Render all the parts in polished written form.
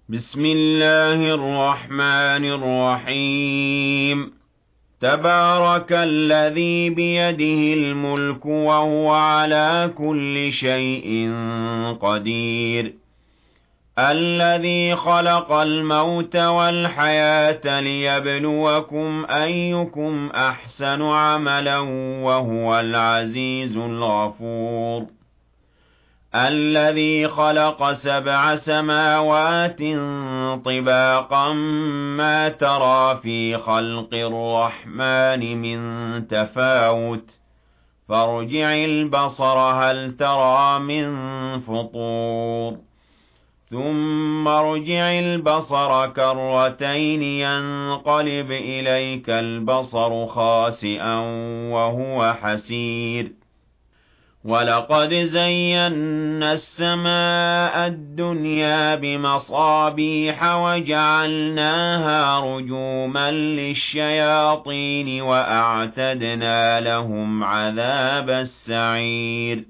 بسم الله الرحمن الرحيم. تبارك الذي بيده الملك وهو على كل شيء قدير. الذي خلق الموت والحياة ليبلوكم أيكم أحسن عملا وهو العزيز الغفور. الذي خلق 7 سماوات طباقا ما ترى في خلق الرحمن من تفاوت فارجع البصر هل ترى من فطور ثم ارجع البصر كرتين ينقلب إليك البصر خاسئا وهو حسير. وَلَقَدْ زَيَّنَّا السَّمَاءَ الدُّنْيَا بِمَصَابِيحَ وَجَعَلْنَاهَا رُجُومًا لِلشَّيَاطِينِ وَأَعْتَدْنَا لَهُمْ عَذَابَ السَّعِيرِ.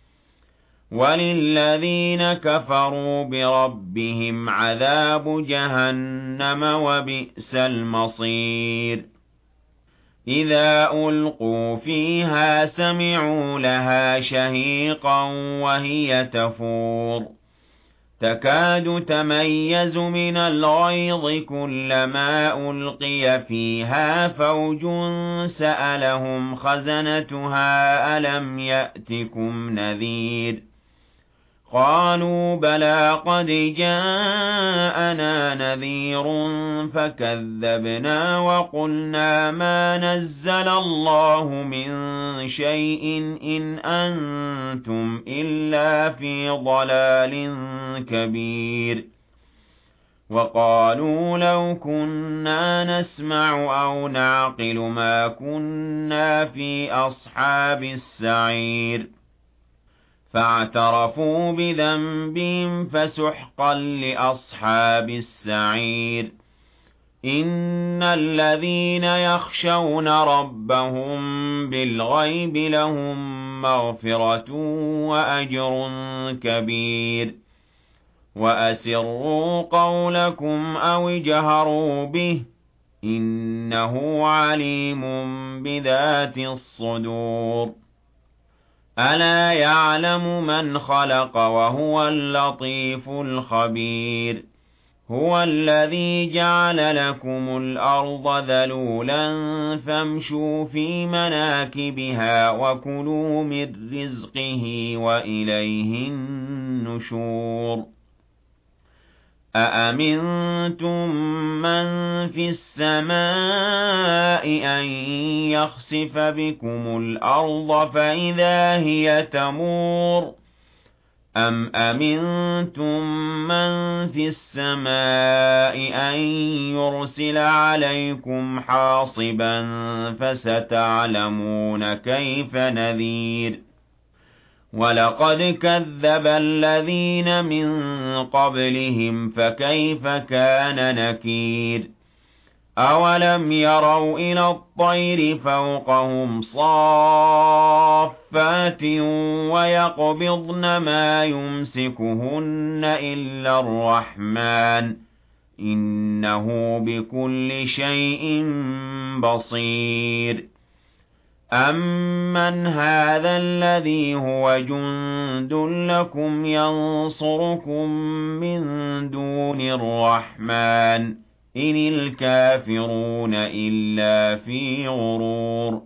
وَلِلَّذِينَ كَفَرُوا بِرَبِّهِمْ عَذَابُ جَهَنَّمَ وَبِئْسَ الْمَصِيرُ. إِذَا أُلْقُوا فِيهَا سَمِعُوا لَهَا شَهِيقًا وَهِيَ تَفُورُ تَكَادُ تَمَيَّزُ مِنَ الْغَيْظِ كُلَّمَا أُلْقِيَ فِيهَا فَوْجٌ سَأَلَهُمْ خَزَنَتُهَا أَلَمْ يَأْتِكُمْ نَذِيرٌ قَالُوا بَلَىٰ قَدْ جَاءَنَا نَذِيرٌ فَكَذَّبْنَا وَقُلْنَا مَا نَزَّلَ اللَّهُ مِن شَيْءٍ إِنْ أَنتُمْ إِلَّا فِي ضَلَالٍ كَبِيرٍ. وَقَالُوا لَوْ كُنَّا نَسْمَعُ أَوْ نَعْقِلُ مَا كُنَّا فِي أَصْحَابِ السَّعِيرِ. فاعترفوا بذنبهم فسحقا لأصحاب السعير. إن الذين يخشون ربهم بالغيب لهم مغفرة وأجر كبير. وأسروا قولكم أو اجهروا به إنه عليم بذات الصدور. ألا يعلم من خلق وهو اللطيف الخبير. هو الذي جعل لكم الأرض ذلولا فامشوا في مناكبها وكلوا من رزقه وإليه النشور. أأمنتم من في السماء أن يخسف بكم الأرض فإذا هي تمور أم أمنتم من في السماء أن يرسل عليكم حاصبا فستعلمون كيف نذير. وَلَقَدْ كَذَّبَ الَّذِينَ مِن قَبْلِهِمْ فَكَيْفَ كَانَ نَكِيرِ. أَوَلَمْ يَرَوْا إِلَى الطَّيْرِ فَوْقَهُمْ صَافَّاتٍ وَيَقْبِضْنَ مَا يُمْسِكُهُنَّ إِلَّا الرَّحْمَنُ ۚ إِنَّهُ بِكُلِّ شَيْءٍ بَصِيرٌ. أَمَّنْ هَٰذَا الَّذِي هُوَ جُندٌ لَّكُمْ يَنصُرُكُم مِّن دُونِ الرَّحْمَٰنِ ۚ إِنِ الْكَافِرُونَ إِلَّا فِي غُرُورٍ.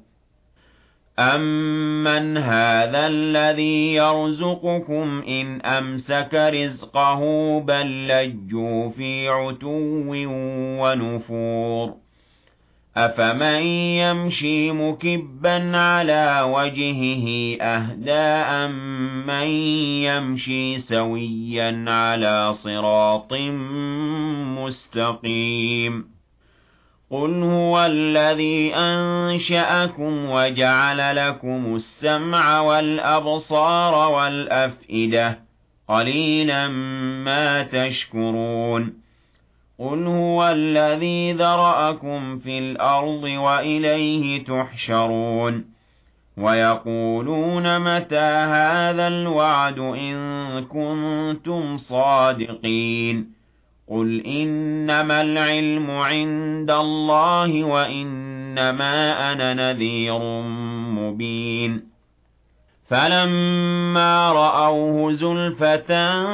أَمَّنْ هَٰذَا الَّذِي يَرْزُقُكُمْ إِنْ أَمْسَكَ رِزْقَهُ بَل لَّجُّوا فِي عُتُوٍّ وَنُفُورٍ. أَفَمَن يَمْشِي مُكِبًّا عَلَىٰ وَجْهِهِ أَهْدَىٰ أَمَّن يَمْشِي سَوِيًّا عَلَىٰ صِرَاطٍ مُّسْتَقِيمٍ. قُلْ هُوَ الَّذِي أَنشَأَكُمْ وَجَعَلَ لَكُمُ السَّمْعَ وَالْأَبْصَارَ وَالْأَفْئِدَةَ ۖ قَلِيلًا مَّا تَشْكُرُونَ. قُلْ هُوَ الَّذِي ذَرَأَكُمْ فِي الْأَرْضِ وَإِلَيْهِ تُحْشَرُونَ. وَيَقُولُونَ مَتَىٰ هَٰذَا الْوَعْدُ إِن كُنتُمْ صَادِقِينَ قُلْ إِنَّمَا الْعِلْمُ عِندَ اللَّهِ وَإِنَّمَا أَنَا نَذِيرٌ مُبِينٌ فَلَمَّا رَأَوْهُ زُلْفَةً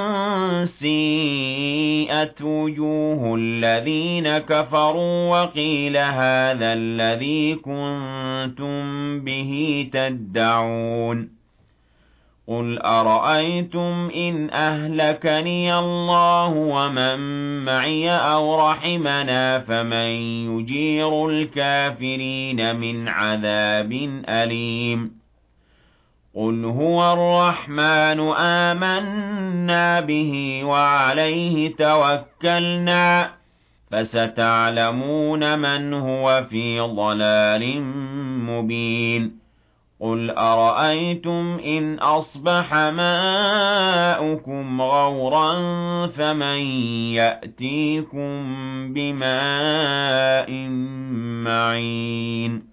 سِيئَتْ وُجُوهُ الَّذِينَ كَفَرُوا وَقِيلَ هَٰذَا الَّذِي كُنتُم بِهِ تَدَّعُونَ قُلْ أَرَأَيْتُمْ إِنْ أَهْلَكَنِيَ اللَّهُ وَمَن مَّعِيَ أَوْ رَحِمَنَا فَمَن يُجِيرُ الْكَافِرِينَ مِنْ عَذَابٍ أَلِيمٍ قُلْ هُوَ الرَّحْمَٰنُ آمَنَّا بِهِ وَعَلَيْهِ تَوَكَّلْنَا فَسَتَعْلَمُونَ مَنْ هُوَ فِي ضَلَالٍ مُّبِينٍ قُلْ أَرَأَيْتُمْ إِنْ أَصْبَحَ مَاؤُكُمْ غَوْرًا فَمَن يَأْتِيكُم بِمَاءٍ مَّعِينٍ